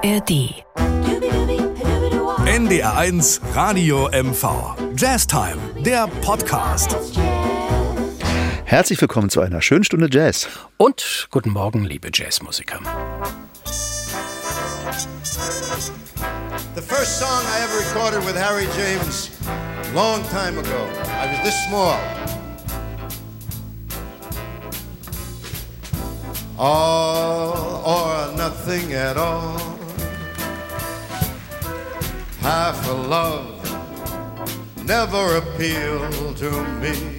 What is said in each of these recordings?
ARD. NDR1 Radio MV. Jazztime, der Podcast. Herzlich willkommen zu einer schönen Stunde Jazz. Und guten Morgen, liebe Jazzmusiker. The first song I ever recorded with Harry James, long time ago. I was this small. All or nothing at all. Half a love never appealed to me.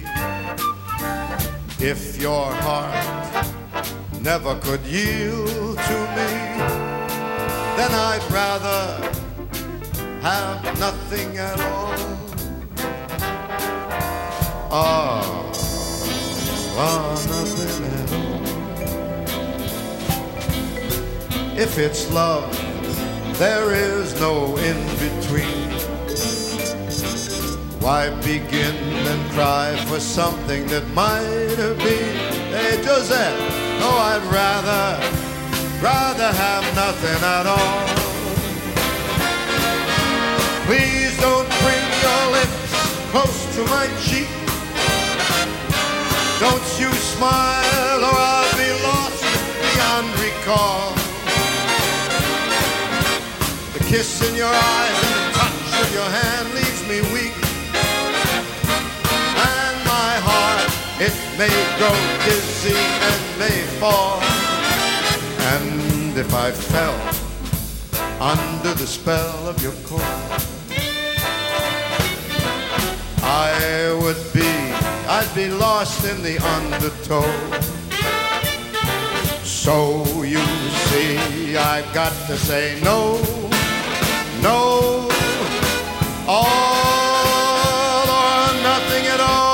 If your heart never could yield to me, then I'd rather have nothing at all. Oh, nothing at all. If it's love, there is no in-between. Why begin and cry for something that might have been? Hey, Joseph, no, I'd rather have nothing at all. Please don't bring your lips close to my cheek. Don't you smile or I'll be lost beyond recall. The kiss in your eyes and the touch of your hand leaves me weak. And my heart, it may grow dizzy and may fall. And if I fell under the spell of your call, I'd be lost in the undertow. So you see, I've got to say no, no, all or nothing at all.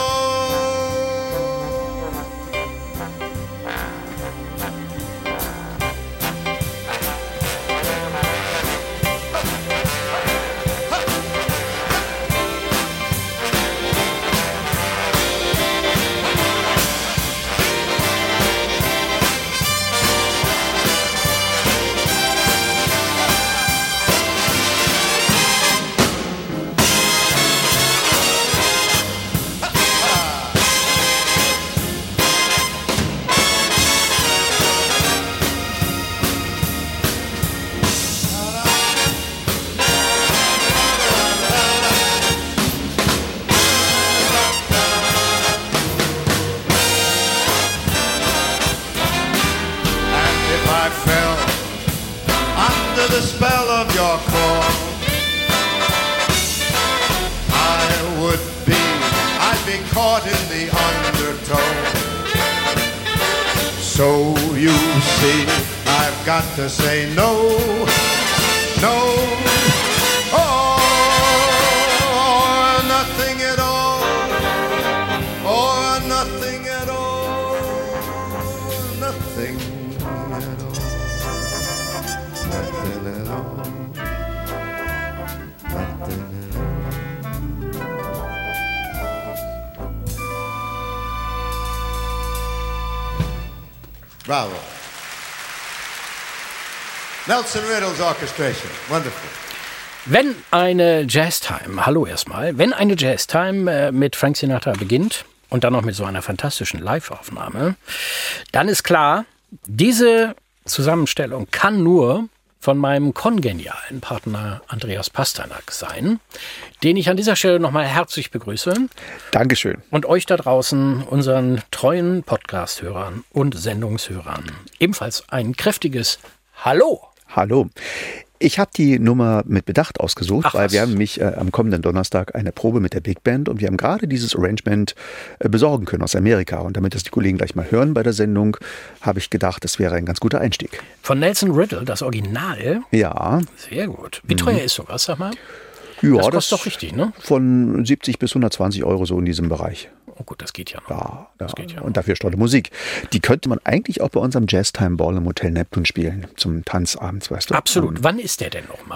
The spell of your call, I'd be caught in the undertow. So you see, I've got to say no, no, or nothing at all, or nothing at all, nothing. Bravo. Nelson Riddle's Orchestration. Wonderful. Wenn eine Jazztime, hallo erstmal, wenn eine Jazztime mit Frank Sinatra beginnt und dann noch mit so einer fantastischen Live-Aufnahme, dann ist klar, diese Zusammenstellung kann nur von meinem kongenialen Partner Andreas Pasternak sein, den ich an dieser Stelle nochmal herzlich begrüße. Dankeschön. Und euch da draußen, unseren treuen Podcast-Hörern und Sendungshörern, ebenfalls ein kräftiges Hallo. Hallo. Ich habe die Nummer mit Bedacht ausgesucht, weil wir haben nämlich am kommenden Donnerstag eine Probe mit der Big Band und wir haben gerade dieses Arrangement besorgen können aus Amerika. Und damit das die Kollegen gleich mal hören bei der Sendung, habe ich gedacht, das wäre ein ganz guter Einstieg. Von Nelson Riddle, das Original? Ja. Sehr gut. Wie teuer ist sowas, sag mal? Ja, das kostet doch richtig, ne? Von 70 bis 120 Euro so in diesem Bereich. Oh gut, das geht ja noch. Ja, das geht ja noch. Und dafür tolle Musik. Die könnte man eigentlich auch bei unserem Jazztime Ball im Hotel Neptun spielen, zum Tanzabend, weißt du. Absolut. Wann ist der denn nochmal?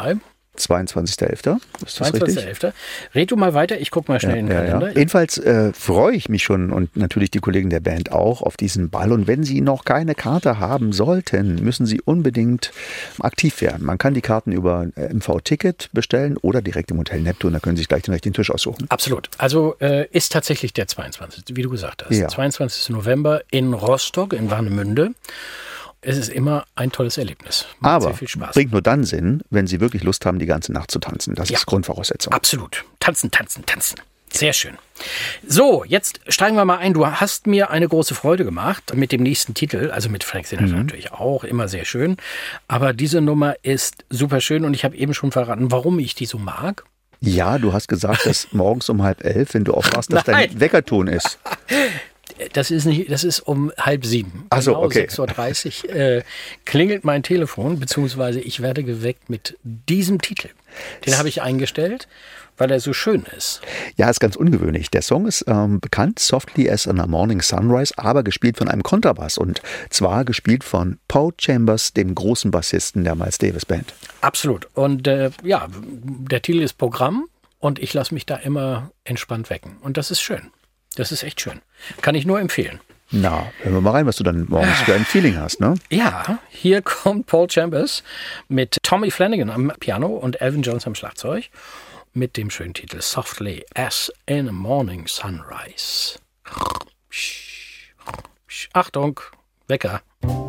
22.11. Ist das richtig? 22.11. Red du mal weiter, ich gucke mal schnell in den Kalender. Ja. Jedenfalls freue ich mich schon und natürlich die Kollegen der Band auch auf diesen Ball. Und wenn Sie noch keine Karte haben sollten, müssen Sie unbedingt aktiv werden. Man kann die Karten über MV-Ticket bestellen oder direkt im Hotel Neptun. Da können Sie sich gleich den richtigen Tisch aussuchen. Absolut. Also ist tatsächlich der 22., wie du gesagt hast. Ja. 22. November in Rostock, in Warnemünde. Es ist immer ein tolles Erlebnis. Macht Aber sehr viel Spaß. bringt nur dann Sinn, wenn Sie wirklich Lust haben, die ganze Nacht zu tanzen. Das ist Grundvoraussetzung. Absolut. Tanzen, tanzen, tanzen. Sehr schön. So, jetzt steigen wir mal ein. Du hast mir eine große Freude gemacht mit dem nächsten Titel, also mit Frank Sinatra natürlich auch, immer sehr schön. Aber diese Nummer ist super schön und ich habe eben schon verraten, warum ich die so mag. Ja, du hast gesagt, dass morgens um 10:30, wenn du aufwachst, dass dein Weckerton ist. Das ist um 6:30. Ach so, genau, okay. 6:30 Uhr klingelt mein Telefon, beziehungsweise ich werde geweckt mit diesem Titel. Den habe ich eingestellt, weil er so schön ist. Ja, ist ganz ungewöhnlich. Der Song ist bekannt, Softly as in a Morning Sunrise, aber gespielt von einem Kontrabass und zwar gespielt von Paul Chambers, dem großen Bassisten der Miles Davis Band. Absolut. Und der Titel ist Programm und ich lasse mich da immer entspannt wecken. Und das ist schön. Das ist echt schön. Kann ich nur empfehlen. Na, hören wir mal rein, was du dann morgens für ein Feeling hast, ne? Ja, hier kommt Paul Chambers mit Tommy Flanagan am Piano und Elvin Jones am Schlagzeug mit dem schönen Titel Softly as in a Morning Sunrise. Achtung, Wecker.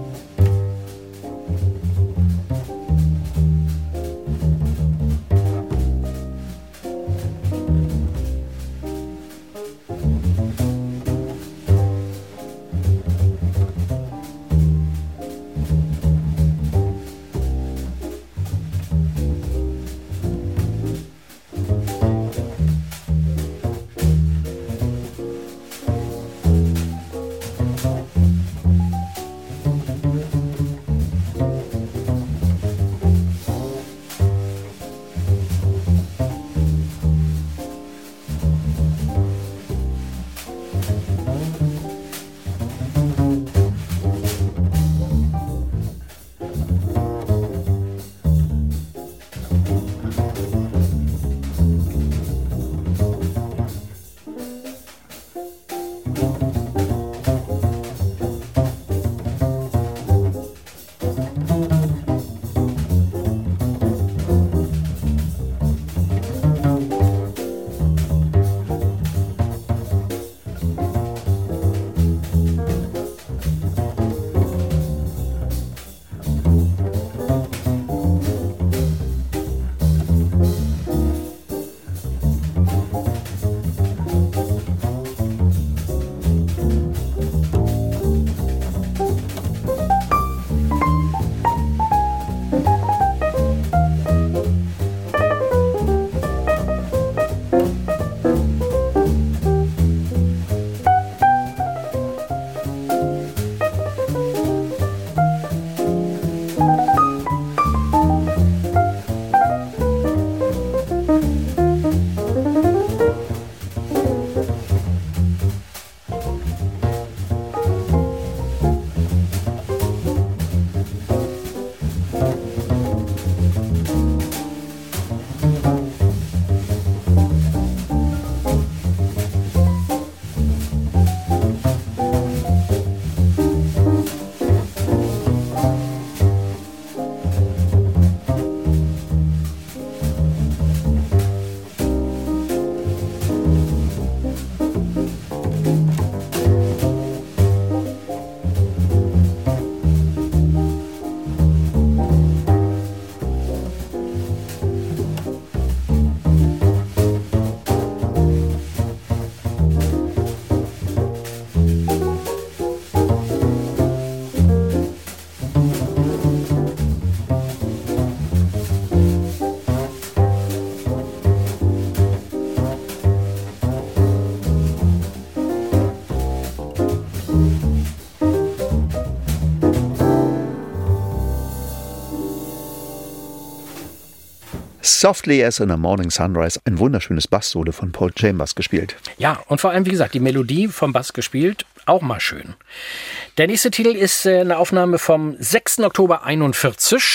Softly as in a Morning Sunrise, ein wunderschönes Bass-Solo von Paul Chambers gespielt. Ja, und vor allem, wie gesagt, die Melodie vom Bass gespielt, auch mal schön. Der nächste Titel ist eine Aufnahme vom 6. Oktober 41.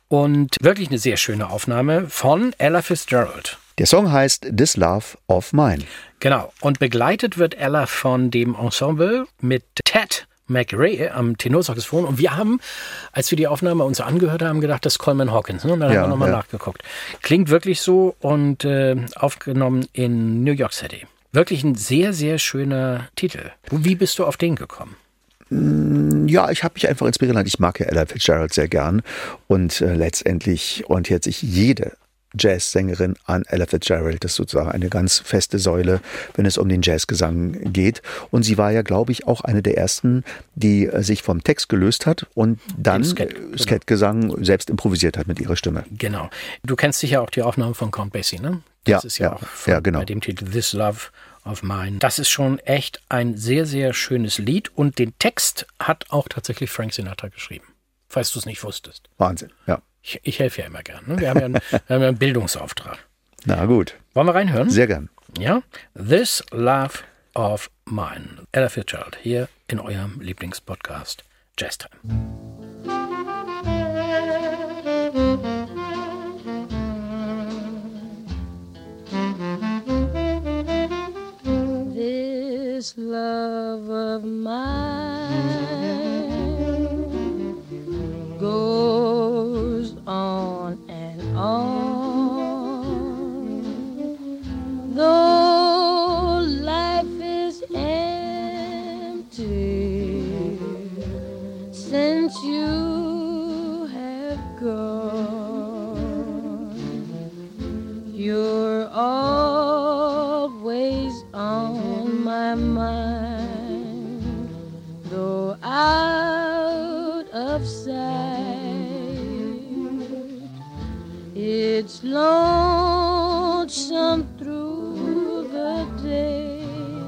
Und wirklich eine sehr schöne Aufnahme von Ella Fitzgerald. Der Song heißt This Love of Mine. Genau. Und begleitet wird Ella von dem Ensemble mit Ted McRae am Tenorsaxophon. Und wir haben, als wir die Aufnahme uns angehört haben, gedacht, das ist Coleman Hawkins. Ne? Und dann haben wir nochmal nachgeguckt. Klingt wirklich so und aufgenommen in New York City. Wirklich ein sehr, sehr schöner Titel. Wie bist du auf den gekommen? Ja, ich habe mich einfach inspirieren lassen. Ich mag ja Ella Fitzgerald sehr gern. Und letztendlich orientiert sich jede Jazzsängerin an Ella Fitzgerald. Das ist sozusagen eine ganz feste Säule, wenn es um den Jazzgesang geht. Und sie war ja, glaube ich, auch eine der ersten, die sich vom Text gelöst hat und dann Skat-Gesang selbst improvisiert hat mit ihrer Stimme. Genau. Du kennst sicher auch die Aufnahmen von Count Basie, ne? Das ist ja auch genau. Bei dem Titel This Love of Mine. Das ist schon echt ein sehr, sehr schönes Lied und den Text hat auch tatsächlich Frank Sinatra geschrieben, falls du es nicht wusstest. Wahnsinn, ja. Ich helfe ja immer gern. Ne? Wir haben ja einen Bildungsauftrag. Na gut. Wollen wir reinhören? Sehr gern. Ja. This Love of Mine. Ella Fitzgerald hier in eurem Lieblingspodcast Jazz Time. This love of mine goes on and on, though life is empty since you have gone. You're always on my mind, though out of sight. It's lonesome through the day,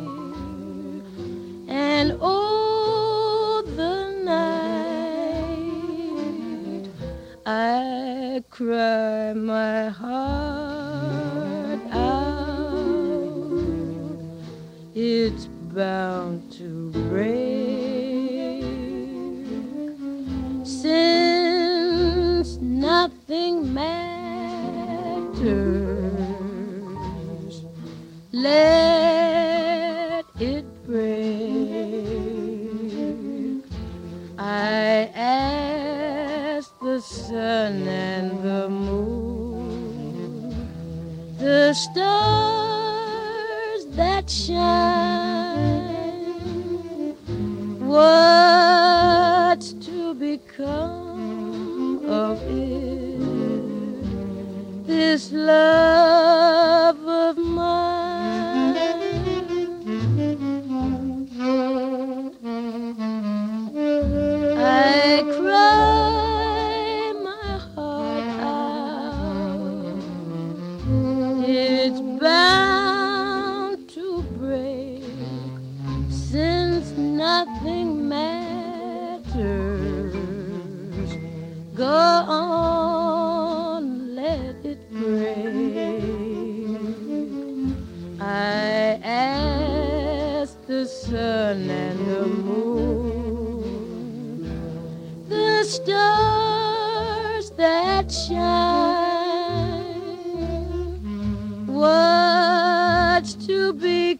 and oh, the night I cry my heart out. It's bound to break, since nothing matters. Let it break. I ask the sun and the moon, the stars that shine, what's to become of it? This love of mine. I cry my heart out. It's bound to break, since nothing matters. Go on, let it break. I ask the sun and the moon, the stars that shine, what's to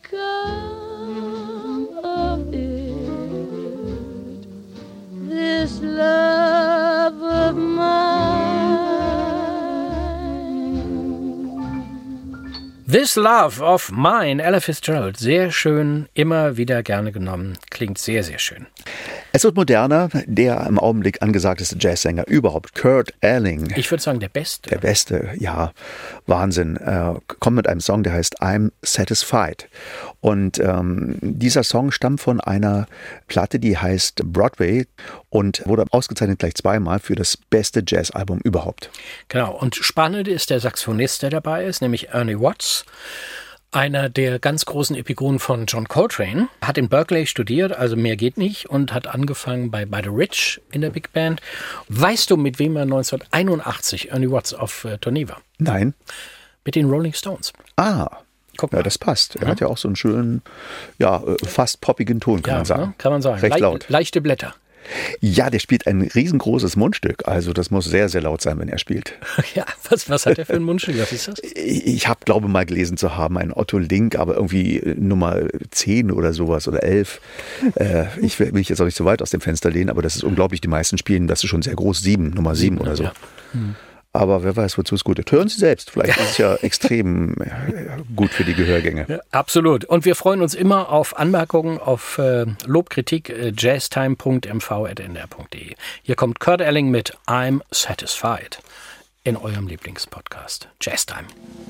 become of it? This love of mine. This Love of Mine, Ella Fitzgerald. Sehr schön, immer wieder gerne genommen. Klingt sehr, sehr schön. Es wird moderner, der im Augenblick angesagteste Jazzsänger überhaupt, Kurt Elling. Ich würde sagen, der Beste. Der Beste, ja, Wahnsinn. Kommt mit einem Song, der heißt I'm Satisfied. Und dieser Song stammt von einer Platte, die heißt Broadway und wurde ausgezeichnet gleich zweimal für das beste Jazzalbum überhaupt. Genau, und spannend ist der Saxophonist, der dabei ist, nämlich Ernie Watts. Einer der ganz großen Epigonen von John Coltrane, hat in Berkeley studiert, also mehr geht nicht, und hat angefangen bei The Ridge in der Big Band. Weißt du, mit wem er 1981 Ernie Watts auf Tournee war? Nein. Mit den Rolling Stones. Ah, guck mal. Ja, das passt. Er hat ja auch so einen schönen, ja, fast poppigen Ton, kann man sagen. Ne? Kann man sagen. Recht laut. Leichte Blätter. Ja, der spielt ein riesengroßes Mundstück. Also das muss sehr, sehr laut sein, wenn er spielt. Ja, was hat er für ein Mundstück? Was ist das? Ich glaube mal gelesen zu haben, ein Otto Link, aber irgendwie Nummer 10 oder sowas oder 11. Ich will mich jetzt auch nicht so weit aus dem Fenster lehnen, aber das ist unglaublich. Die meisten spielen, das ist schon sehr groß, Nummer 7 oder so. Ja. Aber wer weiß, wozu es gut ist. Hören Sie selbst. Vielleicht ist es ja extrem gut für die Gehörgänge. Ja, absolut. Und wir freuen uns immer auf Anmerkungen, auf Lobkritik, jazztime.mv@ndr.de. Hier kommt Kurt Elling mit I'm Satisfied in eurem Lieblingspodcast Jazztime.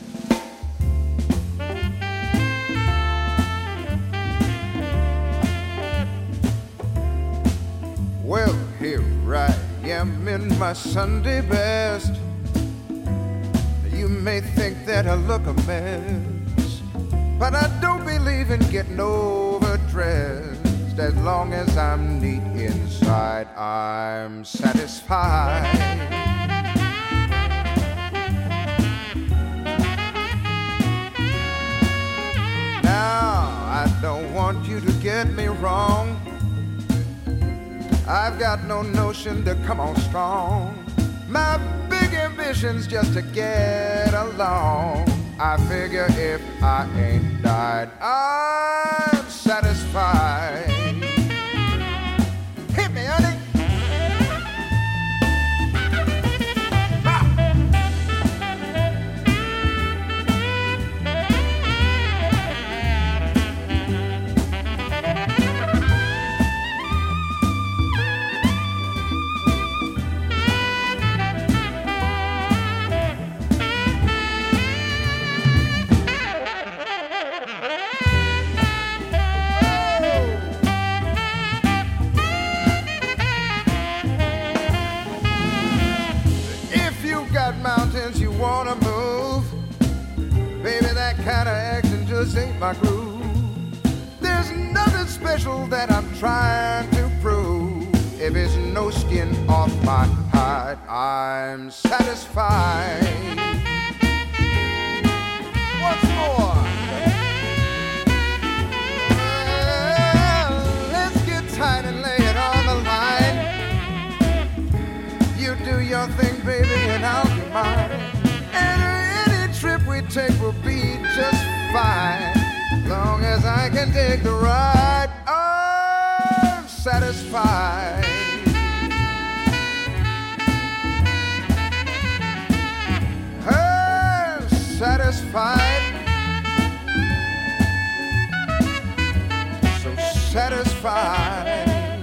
Well, here I am in my Sunday best. You may think that I look a mess, but I don't believe in getting overdressed. As long as I'm neat inside, I'm satisfied. Now, I don't want you to get me wrong. I've got no notion to come on strong. My big ambition's just to get along. I figure if I ain't died, I'm satisfied. Hit me, honey. Mountains you wanna move, baby, that kind of action just ain't my groove. There's nothing special that I'm trying to prove. If it's no skin off my hide, I'm satisfied. Once more. Well, let's get tight and lay it on the line. You do your thing, baby, and I'll do mine. And any trip we take will be just fine. Long as I can take the ride, I'm satisfied. I'm satisfied. So satisfied.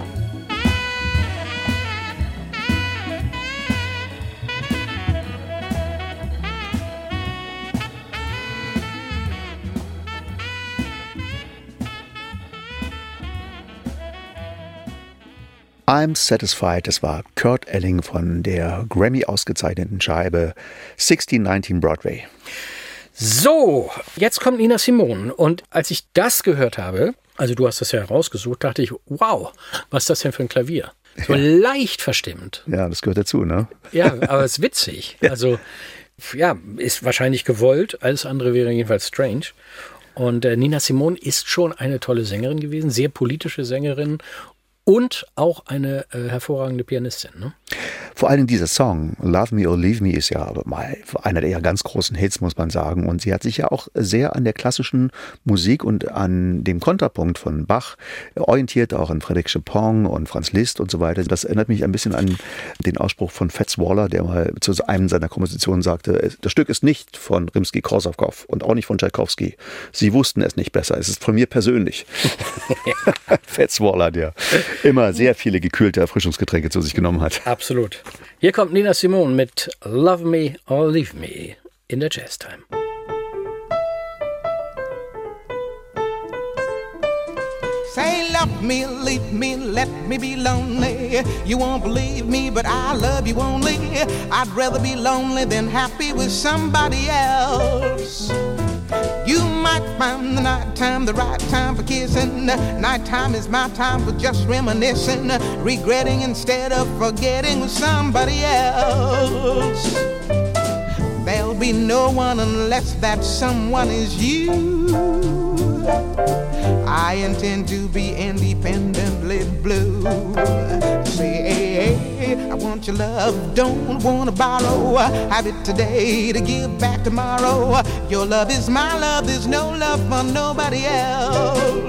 I'm Satisfied, das war Kurt Elling von der Grammy ausgezeichneten Scheibe 1619 Broadway. So, jetzt kommt Nina Simone und als ich das gehört habe, also du hast das ja herausgesucht, dachte ich, wow, was ist das denn für ein Klavier? So leicht verstimmt. Ja, das gehört dazu, ne? Ja, aber es ist witzig. Also, ja, ist wahrscheinlich gewollt, alles andere wäre jedenfalls strange. Und Nina Simone ist schon eine tolle Sängerin gewesen, sehr politische Sängerin. Und auch eine hervorragende Pianistin, ne? Vor allem dieser Song, Love Me or Leave Me, ist ja mal einer der ganz großen Hits, muss man sagen. Und sie hat sich ja auch sehr an der klassischen Musik und an dem Kontrapunkt von Bach orientiert, auch an Frédéric Chopin und Franz Liszt und so weiter. Das erinnert mich ein bisschen an den Ausspruch von Fats Waller, der mal zu einem seiner Kompositionen sagte, das Stück ist nicht von Rimsky-Korsakow und auch nicht von Tschaikowski. Sie wussten es nicht besser, es ist von mir persönlich. Fats Waller, der immer sehr viele gekühlte Erfrischungsgetränke zu sich genommen hat. Absolut. Hier kommt Nina Simone mit Love Me or Leave Me in der Jazztime. Say love me, leave me, let me be lonely. You won't believe me, but I love you only. I'd rather be lonely than happy with somebody else. You might find the nighttime the right time for kissing. Nighttime is my time for just reminiscing, regretting instead of forgetting with somebody else. There'll be no one unless that someone is you. I intend to be independently blue. I want your love, don't wanna borrow. Have it today to give back tomorrow. Your love is my love, there's no love for nobody else.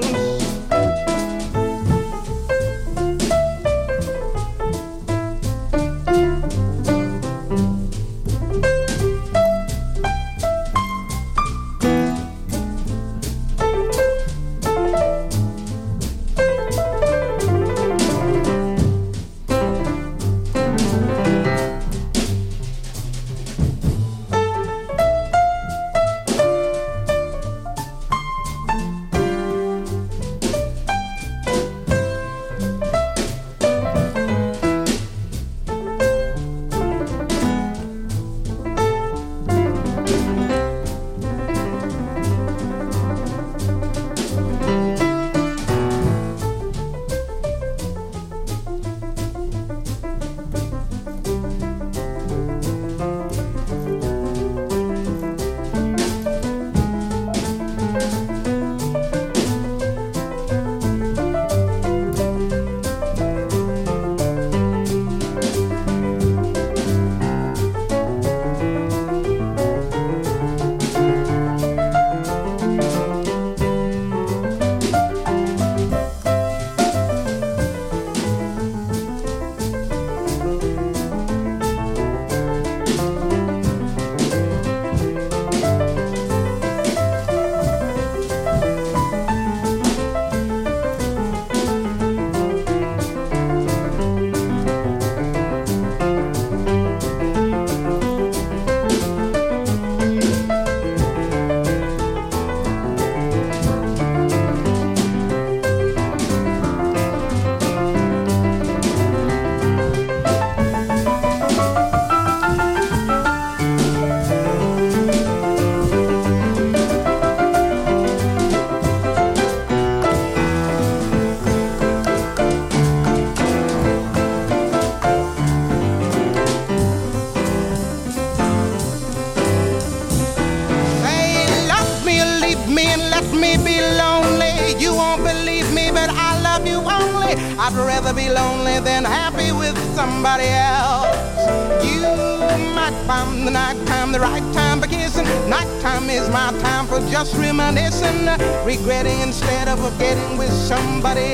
I'd rather be lonely than happy with somebody else. You might find the nighttime the right time for kissing. Nighttime is my time for just reminiscing, regretting instead of forgetting with somebody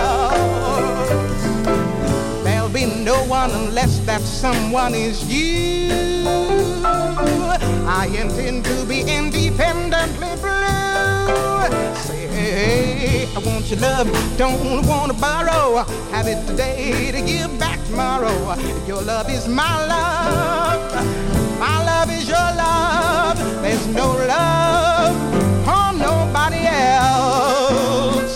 else. There'll be no one unless that someone is you. I intend to be independently blue. Say, hey, I want your love, don't want to borrow. Have it today to give back tomorrow. Your love is my love is your love. There's no love for nobody else.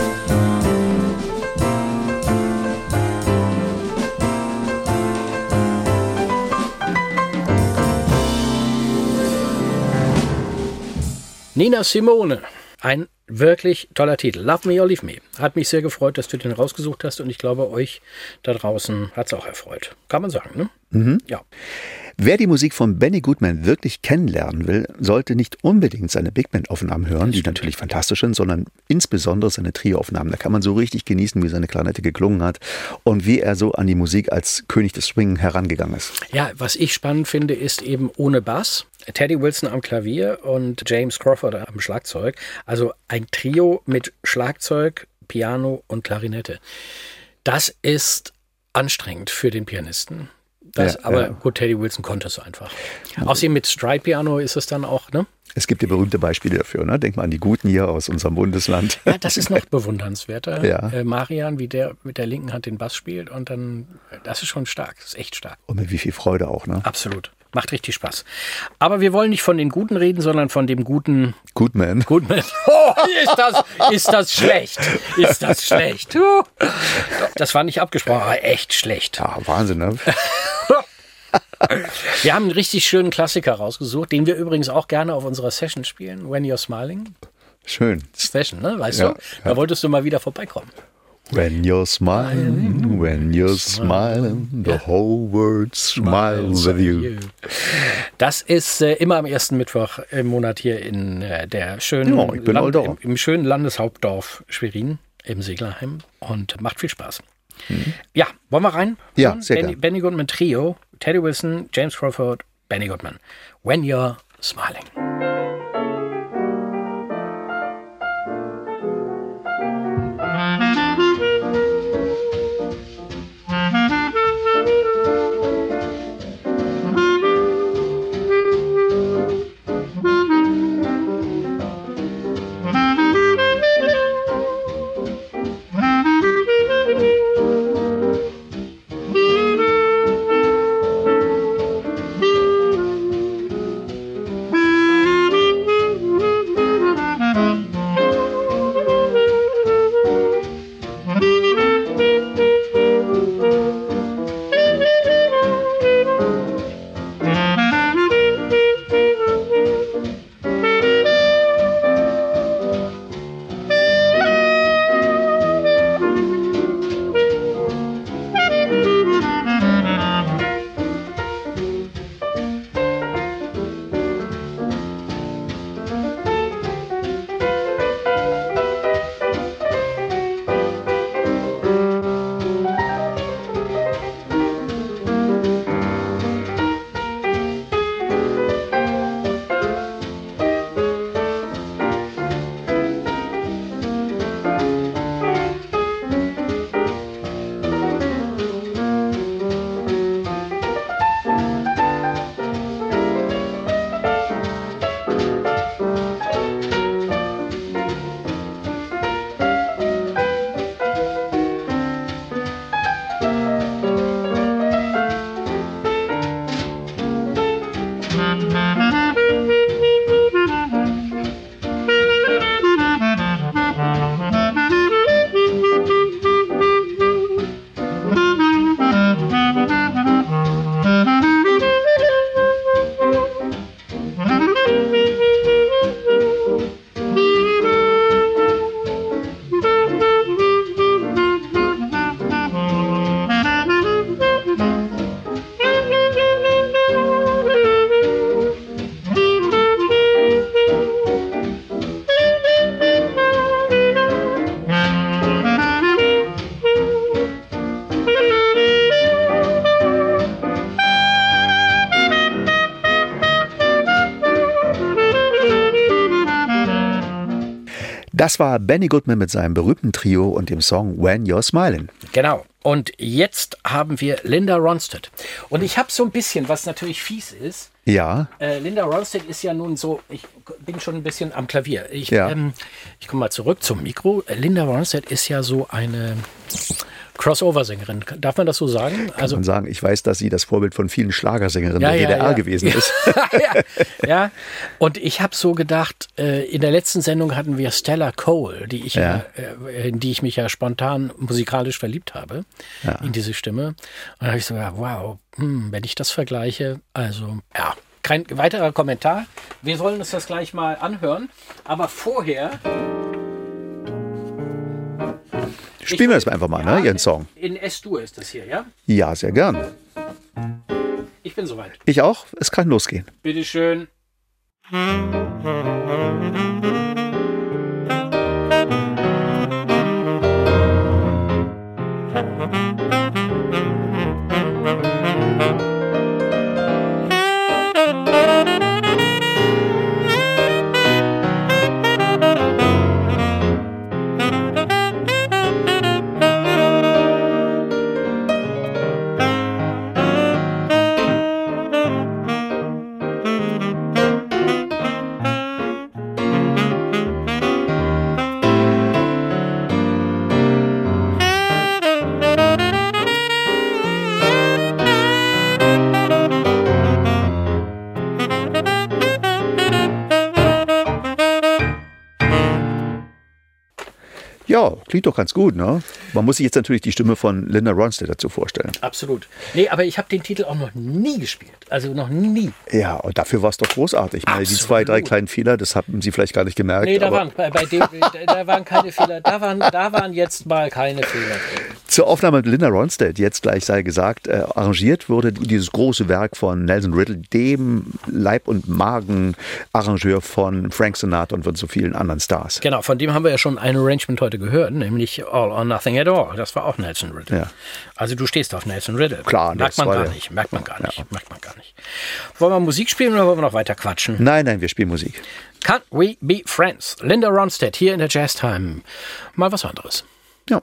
Nina Simone, ein wirklich toller Titel. Love Me or Leave Me. Hat mich sehr gefreut, dass du den rausgesucht hast und ich glaube, euch da draußen hat es auch erfreut. Kann man sagen, ne? Mhm. Ja. Wer die Musik von Benny Goodman wirklich kennenlernen will, sollte nicht unbedingt seine Big Band-Aufnahmen hören, die natürlich fantastisch sind, sondern insbesondere seine Trio-Aufnahmen. Da kann man so richtig genießen, wie seine Klarinette geklungen hat und wie er so an die Musik als König des Swing herangegangen ist. Ja, was ich spannend finde, ist eben ohne Bass. Teddy Wilson am Klavier und James Crawford am Schlagzeug. Also ein Trio mit Schlagzeug, Piano und Klarinette. Das ist anstrengend für den Pianisten. Gut, Teddy Wilson konnte es einfach. Außerdem mit Stride-Piano ist es dann auch, ne? Es gibt ja berühmte Beispiele dafür, ne? Denk mal an die Guten hier aus unserem Bundesland. Ja, das ist noch bewundernswerter. Ja. Marian, wie der mit der linken Hand den Bass spielt und dann, das ist schon stark, das ist echt stark. Und mit wie viel Freude auch, ne? Absolut. Macht richtig Spaß. Aber wir wollen nicht von den Guten reden, sondern von dem guten Goodman. Goodman. Oh, ist das schlecht. Ist das schlecht. Das war nicht abgesprochen, aber echt schlecht. Ja, Wahnsinn, ne? Wir haben einen richtig schönen Klassiker rausgesucht, den wir übrigens auch gerne auf unserer Session spielen. When You're Smiling. Schön. Session, ne? Weißt Ja, du? Da ja. wolltest du mal wieder vorbeikommen. When you're smiling, the whole world smiles with you. Das ist immer am ersten Mittwoch im Monat hier in der schönen Ja, ich bin all da. im schönen Landeshauptdorf Schwerin im Seglerheim und macht viel Spaß. Ja, wollen wir rein? Ja, sehr gerne. Benny Goodman Trio, Teddy Wilson, James Crawford, Benny Goodman. When You're Smiling. Das war Benny Goodman mit seinem berühmten Trio und dem Song When You're Smiling. Genau. Und jetzt haben wir Linda Ronstadt. Und ich habe so ein bisschen, was natürlich fies ist. Ja. Linda Ronstadt ist ja nun so, ich bin schon ein bisschen am Klavier. Ich komme mal zurück zum Mikro. Linda Ronstadt ist ja so eine Crossover-Sängerin. Darf man das so sagen? Kann man sagen. Ich weiß, dass sie das Vorbild von vielen Schlagersängerinnen der DDR gewesen ist. Ja. Und ich habe so gedacht, in der letzten Sendung hatten wir Stella Cole, in die ich mich ja spontan musikalisch verliebt habe, in diese Stimme. Und da habe ich so gedacht, wow, wenn ich das vergleiche, also ja. Kein weiterer Kommentar. Wir sollen uns das gleich mal anhören. Aber vorher... Spielen wir das einfach mal, Ihren Song. In S-Dur ist das hier, ja? Ja, sehr gern. Ich bin soweit. Ich auch. Es kann losgehen. Bitteschön. Ja, klingt doch ganz gut, ne? Man muss sich jetzt natürlich die Stimme von Linda Ronstadt dazu vorstellen. Absolut. Nee, aber ich habe den Titel auch noch nie gespielt. Also noch nie. Ja, und dafür war es doch großartig. Ich meine, die 2, 3 kleinen Fehler, das haben Sie vielleicht gar nicht gemerkt. Nee, da waren keine Fehler. Da waren jetzt mal keine Fehler drin. Zur Aufnahme mit Linda Ronstadt, jetzt gleich sei gesagt, arrangiert wurde dieses große Werk von Nelson Riddle, dem Leib- und Magen-Arrangeur von Frank Sinatra und von so vielen anderen Stars. Genau, von dem haben wir ja schon ein Arrangement heute gehört, nämlich All or Nothing at All. Das war auch Nelson Riddle. Ja. Also du stehst auf Nelson Riddle. Klar, merkt man gar nicht. Wollen wir Musik spielen oder wollen wir noch weiter quatschen? Nein, wir spielen Musik. Can't We Be Friends? Linda Ronstadt hier in der Jazz Time. Mal was anderes. Ja.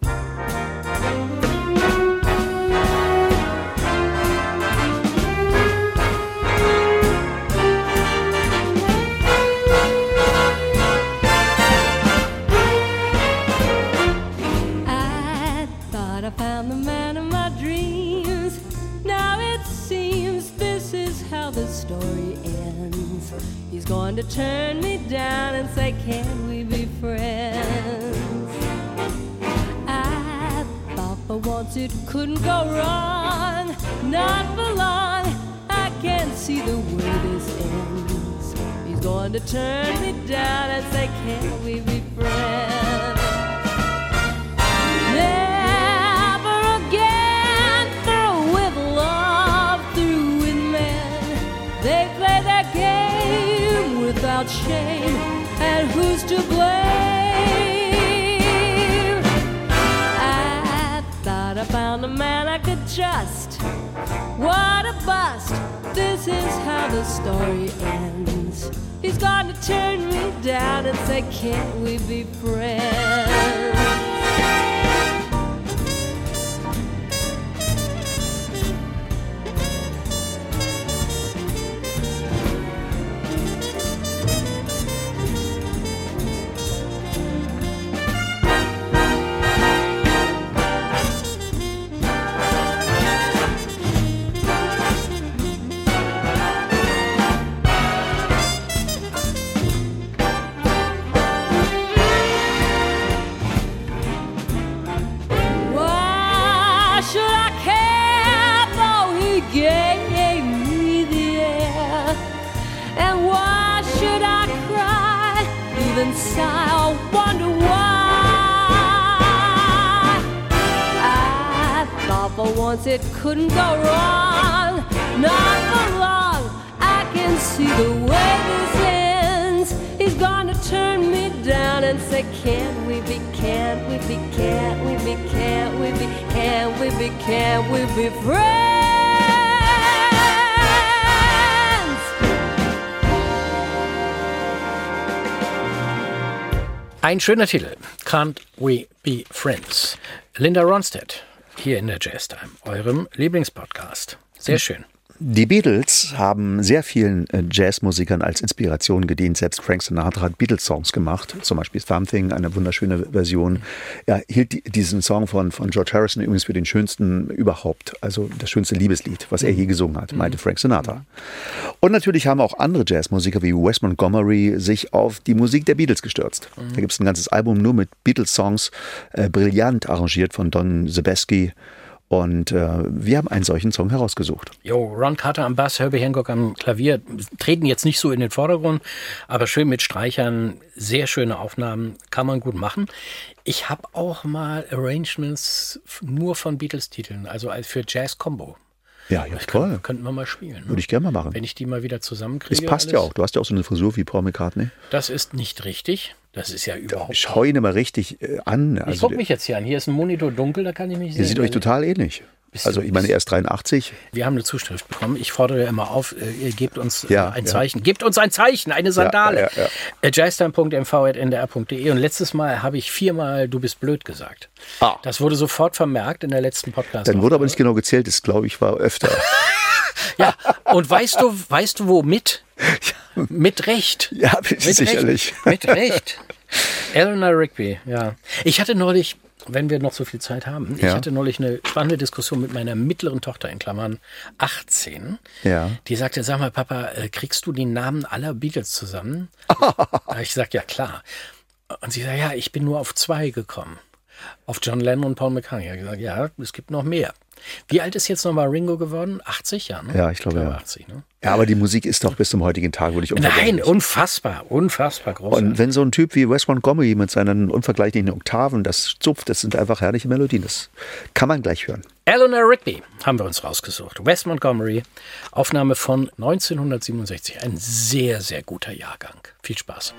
I found the man of my dreams. Now it seems this is how the story ends. He's going to turn me down and say, can we be friends? I thought for once it couldn't go wrong. Not for long, I can't see the way this ends. He's going to turn me down and say, can we be friends? Without shame, and who's to blame? I thought I found a man I could trust. What a bust! This is how the story ends. He's gonna turn me down and say, can't we be friends? Gave me the air, and why should I cry, even sigh or wonder why? I thought for once it couldn't go wrong, not for long. I can see the way this ends. He's gonna turn me down and say, can't we be, can't we be, can't we be, can't we be, can't we be, can't we be friends? Ein schöner Titel, Can't We Be Friends? Linda Ronstadt, hier in der Jazz Time, eurem Lieblingspodcast. Sehr schön. Die Beatles haben sehr vielen Jazzmusikern als Inspiration gedient. Selbst Frank Sinatra hat Beatles-Songs gemacht, zum Beispiel Something, eine wunderschöne Version. Er hielt diesen Song von George Harrison übrigens für den schönsten überhaupt, also das schönste Liebeslied, was er je gesungen hat, meinte Frank Sinatra. Und natürlich haben auch andere Jazzmusiker wie Wes Montgomery sich auf die Musik der Beatles gestürzt. Da gibt es ein ganzes Album nur mit Beatles-Songs, brillant arrangiert von Don Sebesky. Und wir haben einen solchen Song herausgesucht. Ron Carter am Bass, Herbie Hancock am Klavier treten jetzt nicht so in den Vordergrund, aber schön mit Streichern, sehr schöne Aufnahmen, kann man gut machen. Ich habe auch mal Arrangements nur von Beatles-Titeln, also für Jazz-Combo. Ja, toll. Könnten wir mal spielen. Würde ich gerne mal machen. Wenn ich die mal wieder zusammenkriege. Das passt alles. Ja auch. Du hast ja auch so eine Frisur wie Paul McCartney. Das ist nicht richtig. Das ist ja überhaupt... Schau ihn immer richtig an. Also ich gucke mich jetzt hier an. Hier ist ein Monitor dunkel, da kann ich mich sehen. Ihr seht euch total ähnlich. Also ich meine, er ist 83. Wir haben eine Zuschrift bekommen. Ich fordere ja immer auf, ihr gebt uns ein Zeichen. Gebt uns ein Zeichen, eine Sandale. jazztime.mv@ndr.de. Und letztes Mal habe ich 4-mal Du bist blöd gesagt. Das wurde sofort vermerkt in der letzten Podcast. Dann wurde aber nicht genau gezählt. Das, glaube ich, war öfter. Ja, und weißt du womit? Mit Recht. Ja, sicherlich. Mit Recht. Eleanor Rigby, ja. Ich hatte neulich, wenn wir noch so viel Zeit haben, ich hatte neulich eine spannende Diskussion mit meiner mittleren Tochter, in Klammern 18. Ja. Die sagte, sag mal, Papa, kriegst du die Namen aller Beatles zusammen? Ich sag, ja klar. Und sie sagt, ja, ich bin nur auf 2 gekommen. Auf John Lennon und Paul McCartney. Ich habe gesagt, ja, es gibt noch mehr. Wie alt ist jetzt nochmal Ringo geworden? 80, ja, ne? Ja, ich glaube, ja. 80, ne? Ja, aber die Musik ist doch bis zum heutigen Tag wirklich unvergleichlich. Nein, unfassbar groß. Und wenn so ein Typ wie Wes Montgomery mit seinen unvergleichlichen Oktaven das zupft, das sind einfach herrliche Melodien. Das kann man gleich hören. Eleanor Rigby haben wir uns rausgesucht. Wes Montgomery, Aufnahme von 1967. Ein sehr, sehr guter Jahrgang. Viel Spaß.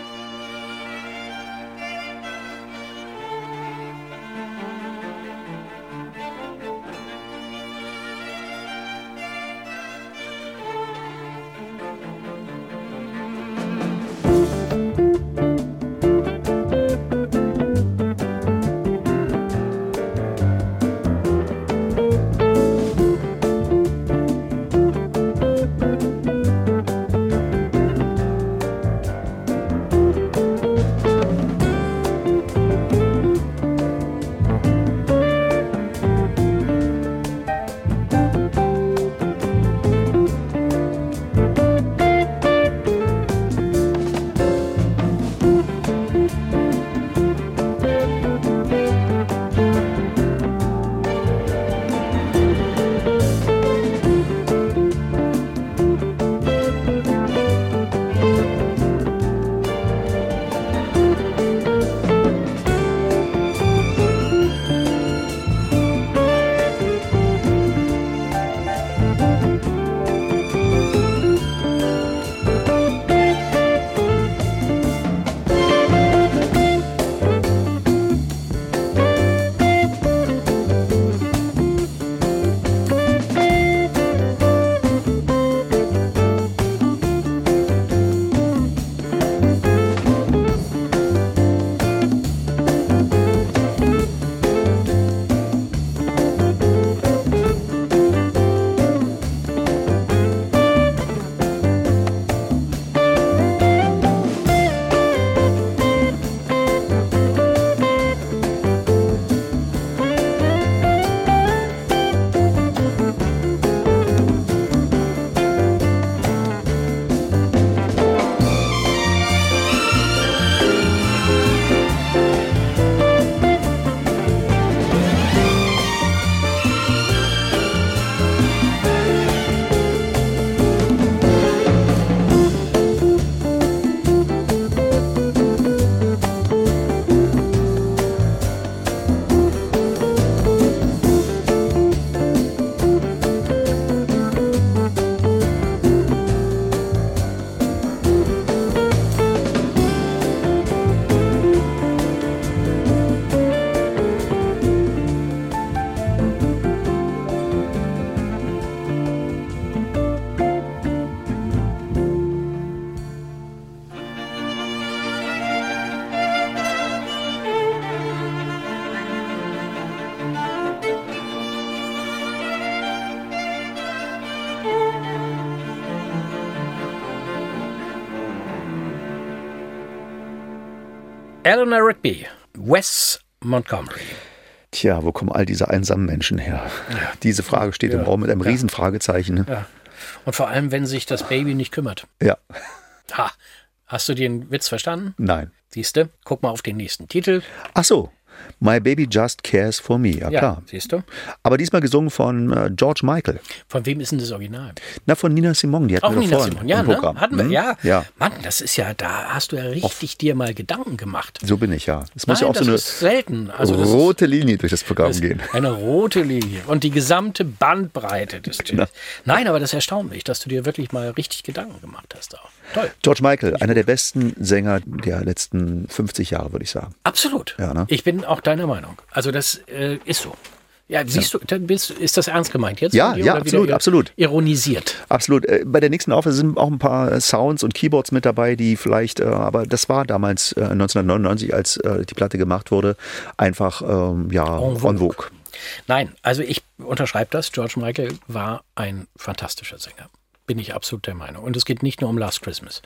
Eleanor Rigby, Wes Montgomery. Tja, wo kommen all diese einsamen Menschen her? Ja. Diese Frage steht im Raum mit einem Riesenfragezeichen. Ne? Ja. Und vor allem, wenn sich das Baby nicht kümmert. Ja. Ha, hast du den Witz verstanden? Nein. Siehste, guck mal auf den nächsten Titel. Ach so. My Baby Just Cares for Me, ja klar. Siehst du? Aber diesmal gesungen von George Michael. Von wem ist denn das Original? Na, von Nina Simone, die hatten wir Nina vorhin Simone, ja, im Programm. Ne? Hatten wir, ja. Mann, das ist ja, da hast du ja richtig dir mal Gedanken gemacht. So bin ich, ja. Es muss ja auch das so eine ist selten. Also rote Linie durch das Programm gehen. Eine rote Linie und die gesamte Bandbreite des Typs. Genau. Nein, aber das erstaunt mich, dass du dir wirklich mal richtig Gedanken gemacht hast. Auch. Toll. George Michael, einer der besten Sänger der letzten 50 Jahre, würde ich sagen. Absolut. Ja, ne? Ich bin auch deiner Meinung. Also das ist so. Ja, siehst du, ist das ernst gemeint jetzt? Ja, ja, absolut, absolut. Ironisiert. Absolut. Bei der nächsten Aufnahme sind auch ein paar Sounds und Keyboards mit dabei, die vielleicht, aber das war damals 1999, als die Platte gemacht wurde, einfach, en vogue. Nein, also ich unterschreibe das. George Michael war ein fantastischer Sänger. Bin ich absolut der Meinung. Und es geht nicht nur um Last Christmas.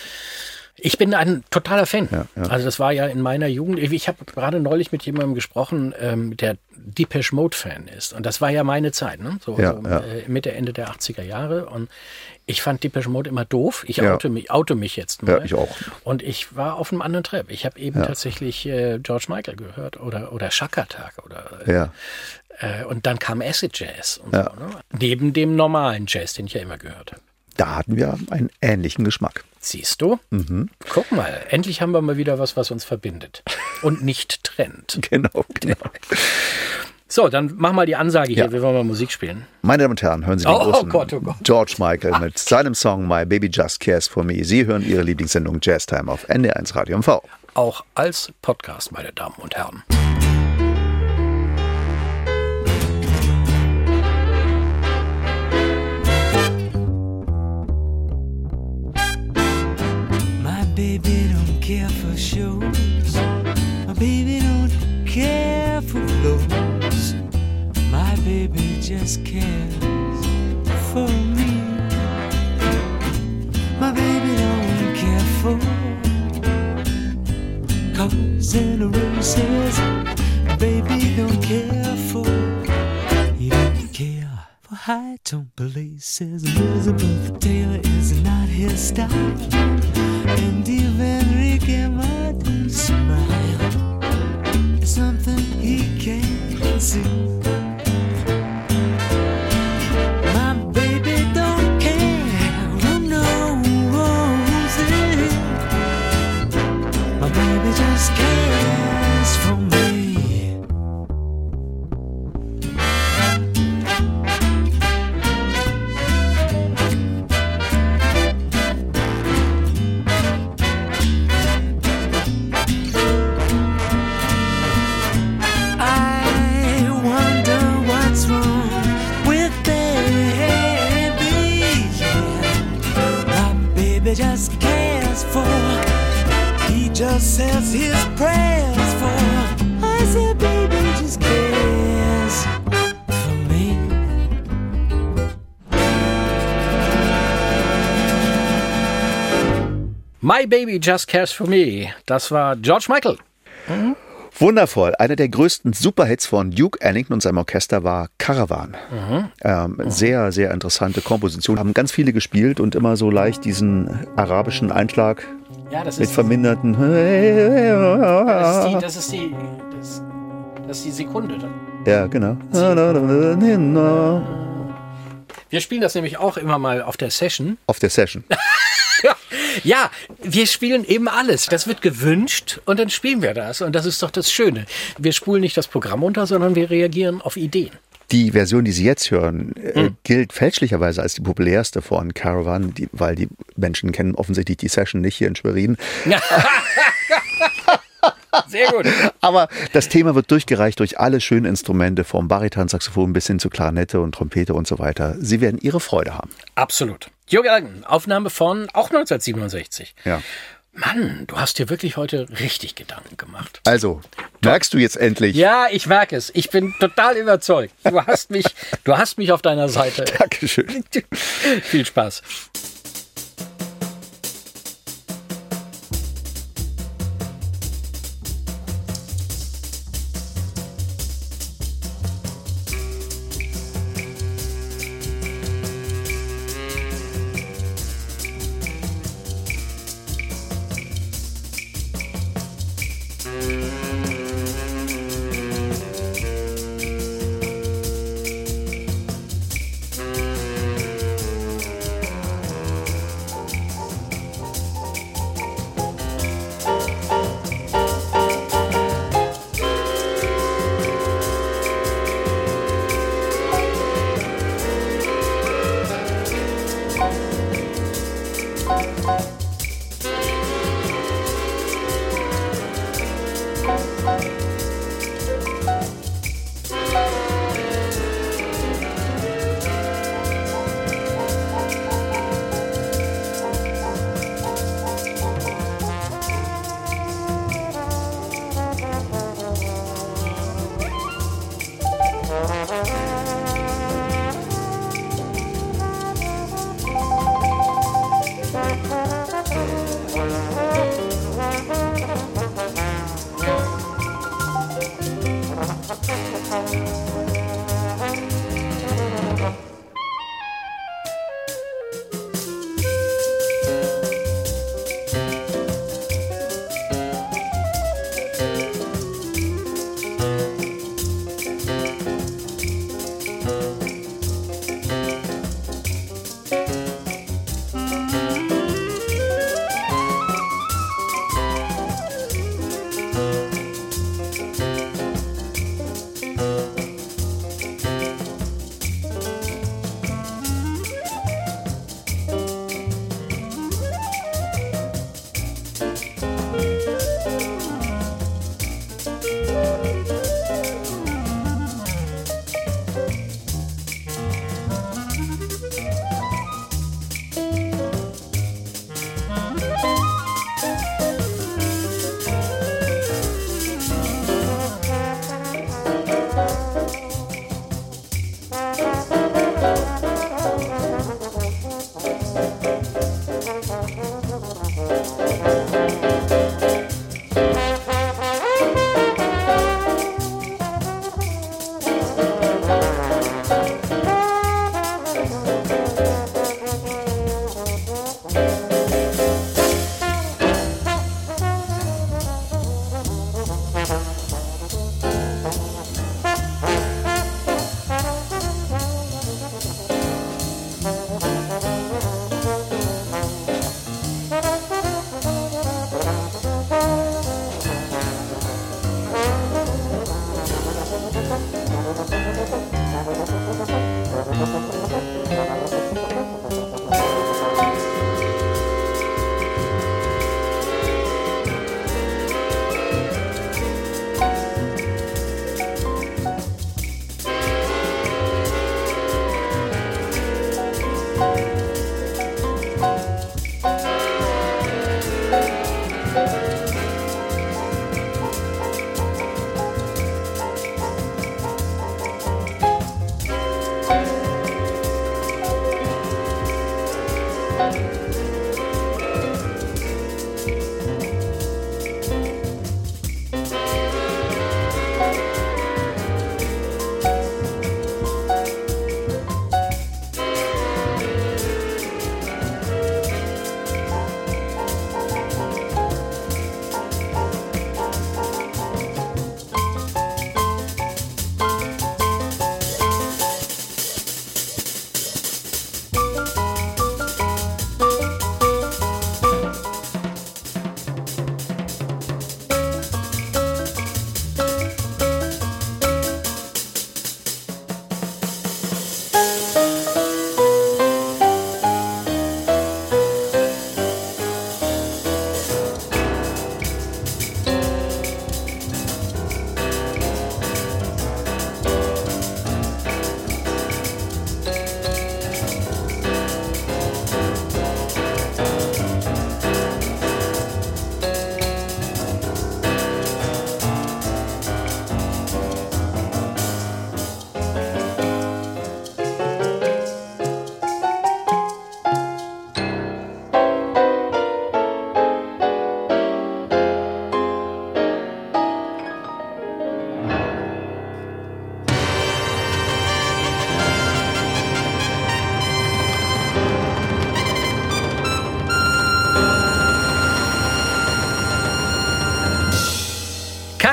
Ich bin ein totaler Fan. Ja, ja. Also das war ja in meiner Jugend. Ich habe gerade neulich mit jemandem gesprochen, der Depeche Mode Fan ist. Und das war ja meine Zeit, ne? Mitte, Ende der 80er Jahre. Und ich fand Depeche Mode immer doof. Ich oute mich jetzt mal. Ja, ich auch. Und ich war auf einem anderen Trip. Ich habe eben tatsächlich George Michael gehört oder Chaka-Tag oder Und dann kam Acid Jazz und so, ne? Neben dem normalen Jazz, den ich ja immer gehört habe. Da hatten wir einen ähnlichen Geschmack. Siehst du? Guck mal, endlich haben wir mal wieder was uns verbindet und nicht trennt. Genau. So, dann mach mal die Ansage hier, wir wollen mal Musik spielen. Meine Damen und Herren, hören Sie den großen Gott. George Michael mit seinem Song My Baby Just Cares For Me. Sie hören Ihre Lieblingssendung Jazz Time auf NDR1 Radio MV. Auch als Podcast, meine Damen und Herren. My baby don't care for shows. My baby don't care for clothes. My baby just cares for me. My baby don't care for cars and races. My baby don't care for. He don't care for high tone places. Elizabeth Taylor is not his style. And even Ricky Martin's smile is something he can't see. My baby don't care who knows it. My baby just cares for me. Just cares for. He just says his prayers for. I said, baby, just cares for me. My Baby Just Cares For Me. Das war George Michael. Wundervoll. Einer der größten Superhits von Duke Ellington und seinem Orchester war Caravan. Sehr, sehr interessante Komposition. Haben ganz viele gespielt und immer so leicht diesen arabischen Einschlag mit verminderten. Das ist die Sekunde. Ja, genau. Wir spielen das nämlich auch immer mal auf der Session. Auf der Session. Ja, wir spielen eben alles. Das wird gewünscht und dann spielen wir das. Und das ist doch das Schöne. Wir spulen nicht das Programm unter, sondern wir reagieren auf Ideen. Die Version, die Sie jetzt hören, gilt fälschlicherweise als die populärste von Caravan, weil die Menschen kennen offensichtlich die Session nicht hier in Schwerin. Sehr gut. Aber das Thema wird durchgereicht durch alle schönen Instrumente, vom Baritonsaxophon bis hin zu Klarinette und Trompete und so weiter. Sie werden Ihre Freude haben. Absolut. Duke Ellington, Aufnahme von auch 1967. Ja. Mann, du hast dir wirklich heute richtig Gedanken gemacht. Also, merkst du jetzt endlich? Ja, ich merke es. Ich bin total überzeugt. Du hast mich auf deiner Seite. Dankeschön. Viel Spaß.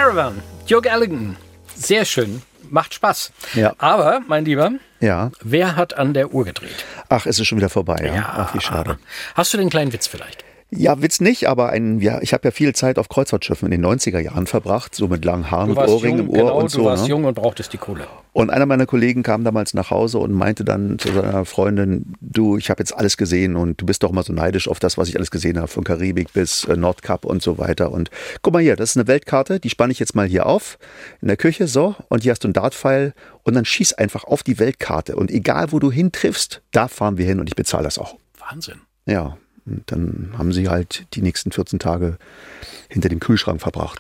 Caravan, Duke Ellington. Sehr schön. Macht Spaß. Ja. Aber, mein Lieber, Ja. wer hat an der Uhr gedreht? Ach, es ist schon wieder vorbei. Ja. Ach, wie schade. Hast du den kleinen Witz vielleicht? Ja, Witz nicht, aber ich habe ja viel Zeit auf Kreuzfahrtschiffen in den 90er Jahren verbracht, so mit langen Haaren und Ohrringen im Ohr und so. Du warst jung und brauchtest die Kohle. Und einer meiner Kollegen kam damals nach Hause und meinte dann zu seiner Freundin, du, ich habe jetzt alles gesehen und du bist doch immer so neidisch auf das, was ich alles gesehen habe, von Karibik bis Nordkap und so weiter. Und guck mal hier, das ist eine Weltkarte, die spanne ich jetzt mal hier auf in der Küche, so, und hier hast du einen Dartpfeil und dann schieß einfach auf die Weltkarte und egal, wo du hintriffst, da fahren wir hin und ich bezahle das auch. Wahnsinn. Ja. Und dann haben sie halt die nächsten 14 Tage hinter dem Kühlschrank verbracht.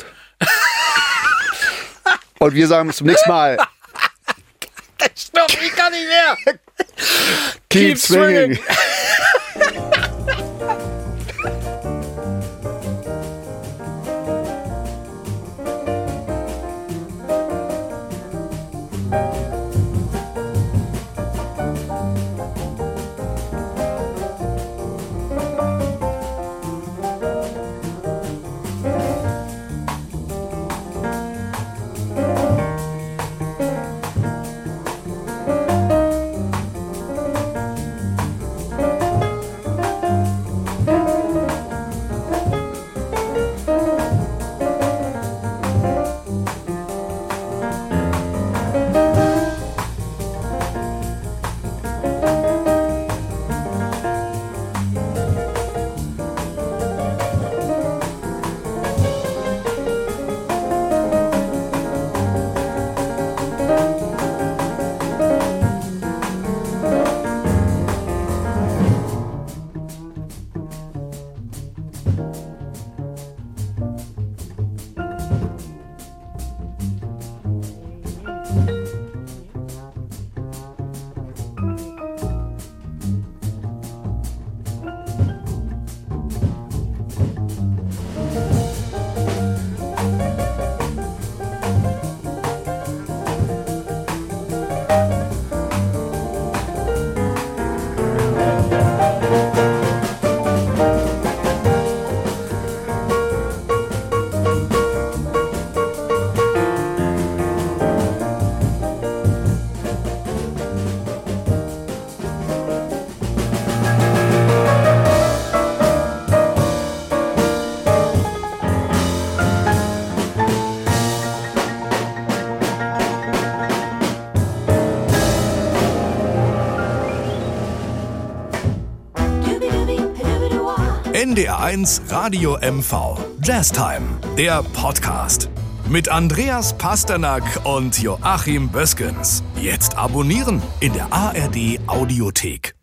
Und wir sagen bis zum nächsten Mal. Stopp, ich kann nicht mehr. Keep swinging. NDR1 Radio MV. Jazztime, der Podcast. Mit Andreas Pasternak und Joachim Böskens. Jetzt abonnieren in der ARD Audiothek.